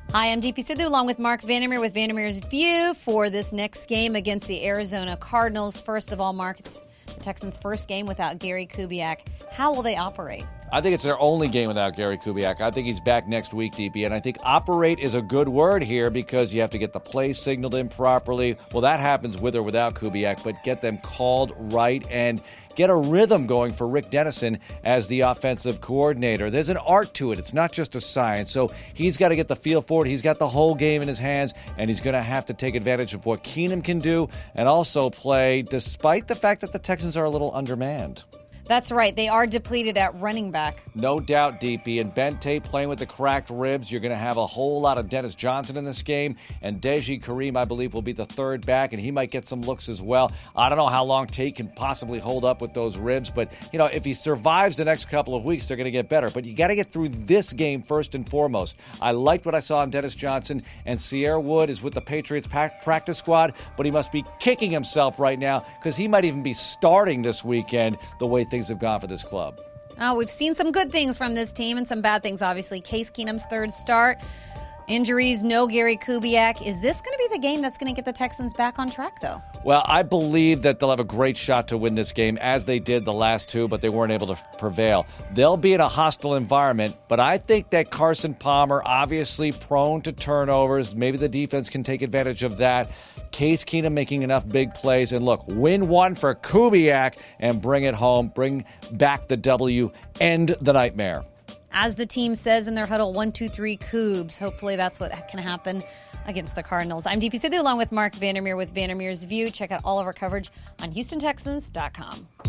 Hi, I'm DP Sidhu along with Mark Vandermeer with Vandermeer's View for this next game against the Arizona Cardinals. First of all, Mark, it's the Texans' first game without Gary Kubiak. How will they operate? I think it's their only game without Gary Kubiak. I think he's back next week, DP, and I think operate is a good word here because you have to get the play signaled in properly. Well, that happens with or without Kubiak, but get them called right and get a rhythm going for Rick Dennison as the offensive coordinator. There's an art to it. It's not just a science. So he's got to get the feel for it. He's got the whole game in his hands, and he's going to have to take advantage of what Keenum can do and also play despite the fact that the Texans are a little undermanned. That's right. They are depleted at running back. No doubt, DP. And Ben Tate playing with the cracked ribs. You're going to have a whole lot of Dennis Johnson in this game. And Deji Kareem, I believe, will be the third back, and he might get some looks as well. I don't know how long Tate can possibly hold up with those ribs, but, if he survives the next couple of weeks, they're going to get better. But you got to get through this game first and foremost. I liked what I saw in Dennis Johnson, and Sierra Wood is with the Patriots practice squad, but he must be kicking himself right now because he might even be starting this weekend the way things have gone for this club. Oh, we've seen some good things from this team and some bad things, obviously. Case Keenum's third start. Injuries, no Gary Kubiak. Is this going to be the game that's going to get the Texans back on track, though? Well, I believe that they'll have a great shot to win this game, as they did the last two, but they weren't able to prevail. They'll be in a hostile environment, but I think that Carson Palmer, obviously prone to turnovers, maybe the defense can take advantage of that. Case Keenum making enough big plays, and look, win one for Kubiak and bring it home, bring back the W, end the nightmare. As the team says in their huddle, 1, 2, 3, Cougs. Hopefully that's what can happen against the Cardinals. I'm DP Sidhu along with Mark Vandermeer with Vandermeer's View. Check out all of our coverage on HoustonTexans.com.